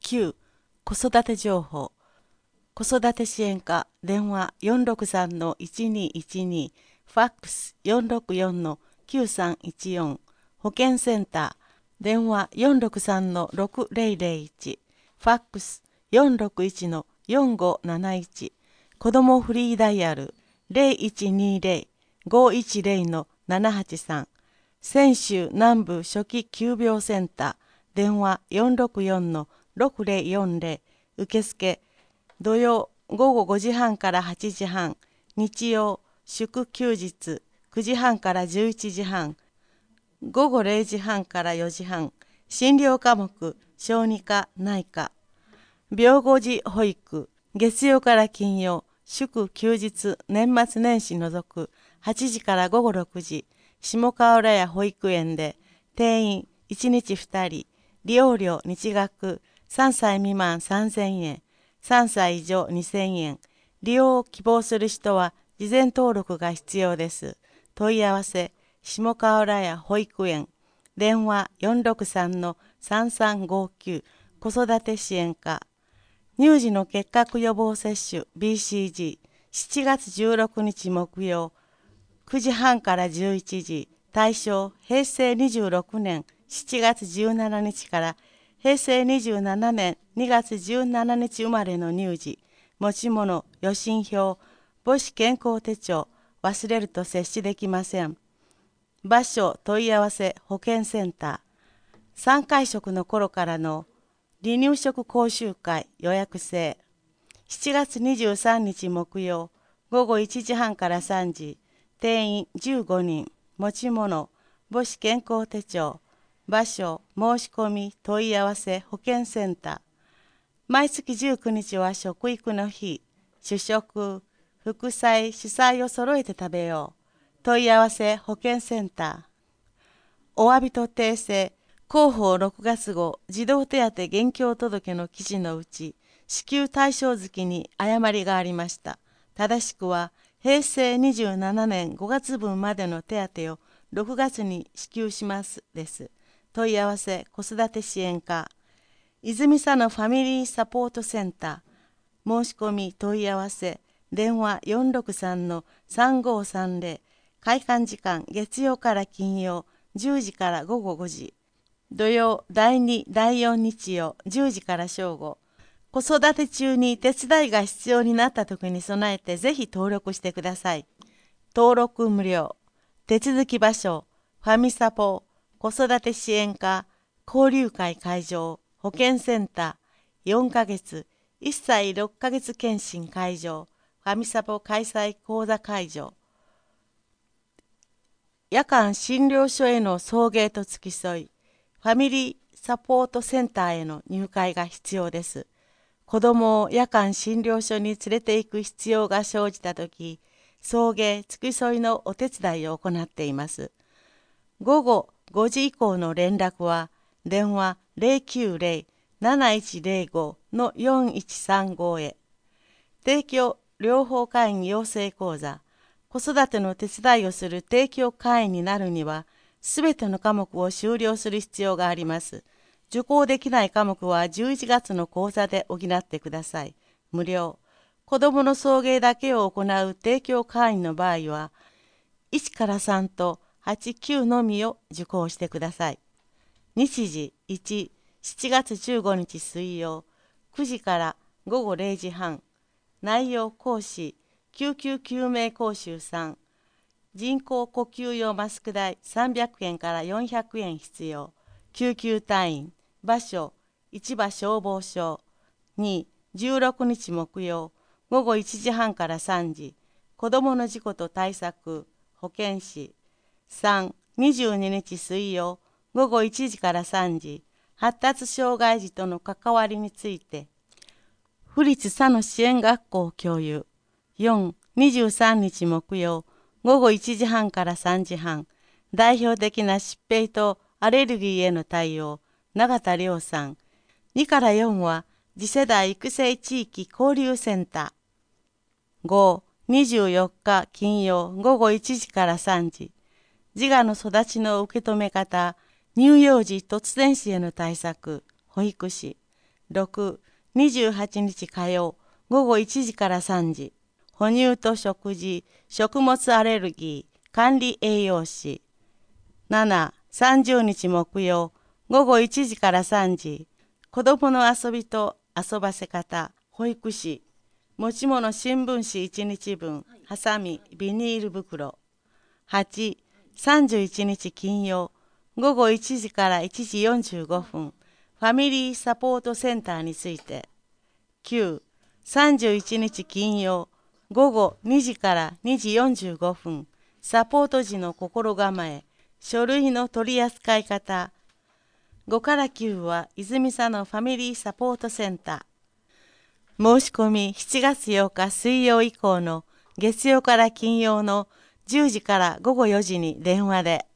9子育て情報子育て支援課電話 463-1212 ファックス 464-9314 保健センター電話 463-6001 ファックス 461-4571 子どもフリーダイヤル 0120-510-783 泉州南部初期急病センター電話 464-6040 受付土曜午後5時半から8時半、日曜祝休日9時半から11時半、午後0時半から4時半、診療科目小児科内科、病後児保育月曜から金曜、祝休日年末年始除く8時から午後6時、下川浦屋保育園で定員1日2人、利用料日額3歳未満3000円、3歳以上2000円。利用を希望する人は事前登録が必要です。問い合わせ、下川浦屋保育園。電話 463-3359 子育て支援課。乳児の結核予防接種 BCG。7月16日木曜。9時半から11時。対象、平成26年7月17日から平成27年2月17日生まれの乳児、持ち物、予診票、母子健康手帳、忘れると接種できません。場所、問い合わせ、保健センター。3回食の頃からの離乳食講習会予約制。7月23日木曜、午後1時半から3時、定員15人、持ち物、母子健康手帳、場所、申し込み、問い合わせ、保健センター。毎月19日は食育の日、主食、副菜、主菜を揃えて食べよう。問い合わせ、保健センター。お詫びと訂正、広報6月号、児童手当現況届の記事のうち、支給対象月に誤りがありました。正しくは、平成27年5月分までの手当を6月に支給しますです。問い合わせ子育て支援課泉佐野ファミリーサポートセンター申し込み問い合わせ電話 463-3530 開館時間月曜から金曜10時から午後5時土曜第2第4日曜10時から正午子育て中に手伝いが必要になった時に備えてぜひ登録してください。登録無料手続き場所ファミサポ子育て支援課、交流会会場、保健センター、4ヶ月、1歳6ヶ月検診会場、ファミサポ開催講座会場。夜間診療所への送迎と付き添い、ファミリーサポートセンターへの入会が必要です。子どもを夜間診療所に連れて行く必要が生じたとき、送迎、付き添いのお手伝いを行っています。午後5時以降の連絡は電話 090-7105-4135 へ。提供療法会員養成講座子育ての手伝いをする提供会員になるにはすべての科目を修了する必要があります。受講できない科目は11月の講座で補ってください。無料。子どもの送迎だけを行う提供会員の場合は1から3と8、9のみを受講してください。日時1、7月15日水曜、9時から午後0時半。内容講師、救急救命講習3。人工呼吸用マスク代300円から400円必要。救急隊員。場所、市場消防署。2、16日木曜、午後1時半から3時。子どもの事故と対策、保健師。3、22日水曜、午後1時から3時、発達障害児との関わりについて、府立佐野支援学校教諭。4、23日木曜、午後1時半から3時半、代表的な疾病とアレルギーへの対応、永田亮さん。2から4は、次世代育成地域交流センター。5、24日金曜、午後1時から3時、自我の育ちの受け止め方、乳幼児突然死への対策、保育士。 6、28日火曜、午後1時から3時。哺乳と食事、食物アレルギー、管理栄養士。7、30日木曜、午後1時から3時。子供の遊びと遊ばせ方、保育士。持ち物新聞紙1日分、ハサミ、ビニール袋。8、31日金曜、午後1時から1時45分、ファミリーサポートセンターについて。9、31日金曜、午後2時から2時45分、サポート時の心構え、書類の取り扱い方。5から9は泉佐野ファミリーサポートセンター。申し込み7月8日水曜以降の月曜から金曜の10時から午後4時に電話で。